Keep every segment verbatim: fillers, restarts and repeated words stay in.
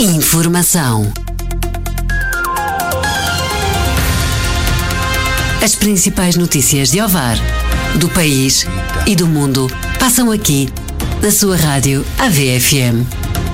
Informação. As principais notícias de Ovar, do país e do mundo passam aqui, na sua rádio A V F M.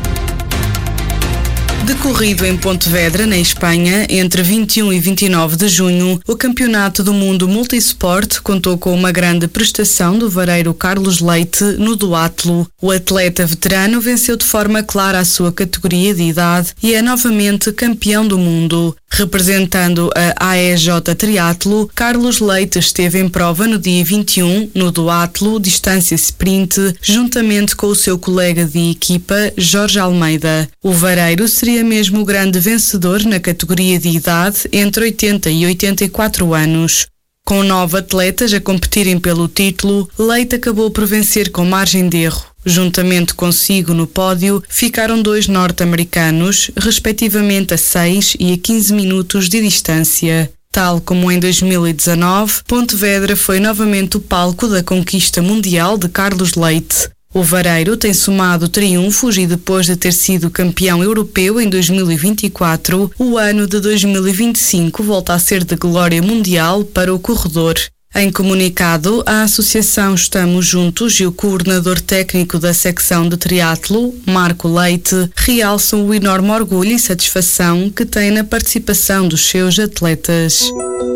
Decorrido em Pontevedra, na Espanha, entre vinte e um e vinte e nove de junho, o Campeonato do Mundo Multisport contou com uma grande prestação do vareiro Carlos Leite no duatlo. O atleta veterano venceu de forma clara a sua categoria de idade e é novamente campeão do mundo. Representando a A E J Triatlo, Carlos Leite esteve em prova no dia vinte e um, no duatlo distância sprint, juntamente com o seu colega de equipa, Jorge Almeida. O vareiro seria mesmo o grande vencedor na categoria de idade entre oitenta e oitenta e quatro anos. Com nove atletas a competirem pelo título, Leite acabou por vencer com margem de erro. Juntamente consigo no pódio ficaram dois norte-americanos, respectivamente a seis e a quinze minutos de distância. Tal como em dois mil e dezanove, Pontevedra foi novamente o palco da conquista mundial de Carlos Leite. O vareiro tem somado triunfos e depois de ter sido campeão europeu em dois mil e vinte e quatro, o ano de dois mil e vinte e cinco volta a ser de glória mundial para o corredor. Em comunicado, a Associação Estamos Juntos e o coordenador técnico da secção de triatlo, Marco Leite, realçam o enorme orgulho e satisfação que tem na participação dos seus atletas.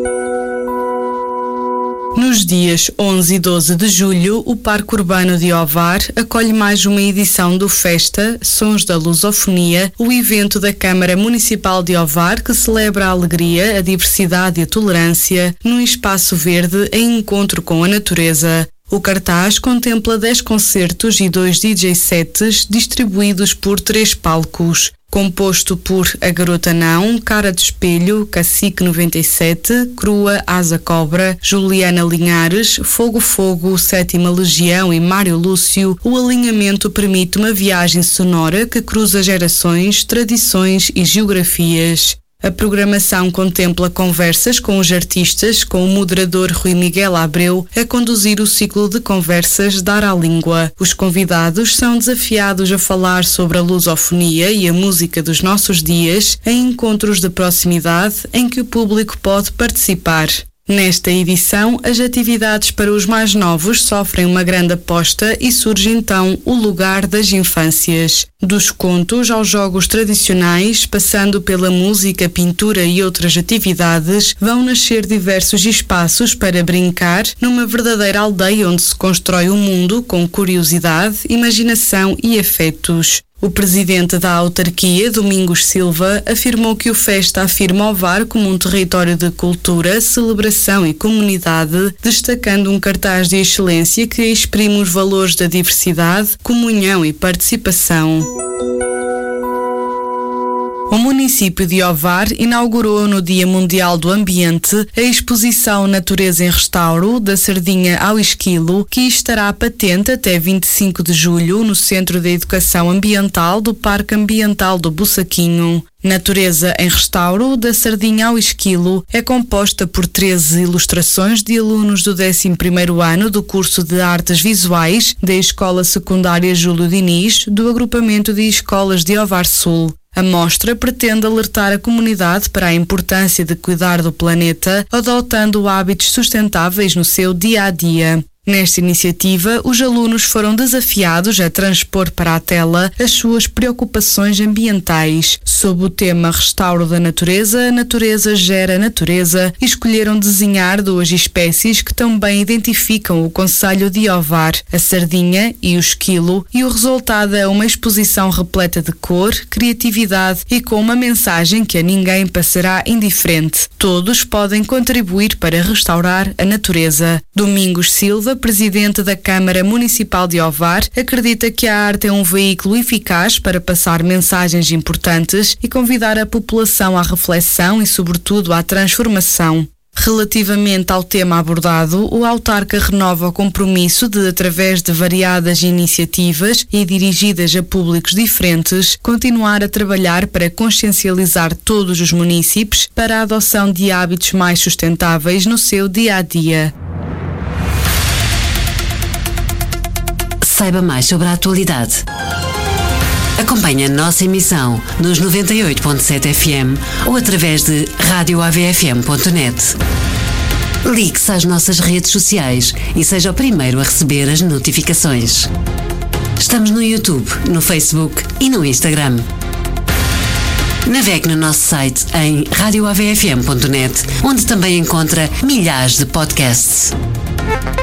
Nos dias onze e doze de julho, o Parque Urbano de Ovar acolhe mais uma edição do Festa Sons da Lusofonia, o evento da Câmara Municipal de Ovar que celebra a alegria, a diversidade e a tolerância num espaço verde em encontro com a natureza. O cartaz contempla dez concertos e dois D J sets distribuídos por três palcos. Composto por A Garota Não, Cara de Espelho, Cacique noventa e sete, Crua, Asa Cobra, Juliana Linhares, Fogo Fogo, Sétima Legião e Mário Lúcio, o alinhamento permite uma viagem sonora que cruza gerações, tradições e geografias. A programação contempla conversas com os artistas, com o moderador Rui Miguel Abreu a conduzir o ciclo de conversas Dar à Língua. Os convidados são desafiados a falar sobre a lusofonia e a música dos nossos dias em encontros de proximidade em que o público pode participar. Nesta edição, as atividades para os mais novos sofrem uma grande aposta e surge então o lugar das infâncias. Dos contos aos jogos tradicionais, passando pela música, pintura e outras atividades, vão nascer diversos espaços para brincar numa verdadeira aldeia onde se constrói um mundo com curiosidade, imaginação e afetos. O presidente da autarquia, Domingos Silva, afirmou que o Festa afirma Ovar como um território de cultura, celebração e comunidade, destacando um cartaz de excelência que exprime os valores da diversidade, comunhão e participação. O município de Ovar inaugurou no Dia Mundial do Ambiente a exposição Natureza em Restauro, da sardinha ao esquilo, que estará patente até vinte e cinco de julho no Centro de Educação Ambiental do Parque Ambiental do Bussaquinho. Natureza em Restauro, da sardinha ao esquilo, é composta por treze ilustrações de alunos do décimo primeiro ano do curso de Artes Visuais da Escola Secundária Júlio Diniz, do agrupamento de escolas de Ovar Sul. A mostra pretende alertar a comunidade para a importância de cuidar do planeta, adotando hábitos sustentáveis no seu dia-a-dia. Nesta iniciativa, os alunos foram desafiados a transpor para a tela as suas preocupações ambientais. Sob o tema Restauro da Natureza, a natureza gera natureza, escolheram desenhar duas espécies que também identificam o concelho de Ovar, a sardinha e o esquilo, e o resultado é uma exposição repleta de cor, criatividade e com uma mensagem que a ninguém passará indiferente. Todos podem contribuir para restaurar a natureza. Domingos Silva, presidente da Câmara Municipal de Ovar, acredita que a arte é um veículo eficaz para passar mensagens importantes e convidar a população à reflexão e, sobretudo, à transformação. Relativamente ao tema abordado, o autarca renova o compromisso de, através de variadas iniciativas e dirigidas a públicos diferentes, continuar a trabalhar para consciencializar todos os munícipes para a adoção de hábitos mais sustentáveis no seu dia-a-dia. Saiba mais sobre a atualidade. Acompanhe a nossa emissão nos noventa e oito ponto sete F M ou através de rádio A V F M ponto net. Ligue-se às nossas redes sociais e seja o primeiro a receber as notificações. Estamos no YouTube, no Facebook e no Instagram. Navegue no nosso site em rádio A V F M ponto net, onde também encontra milhares de podcasts.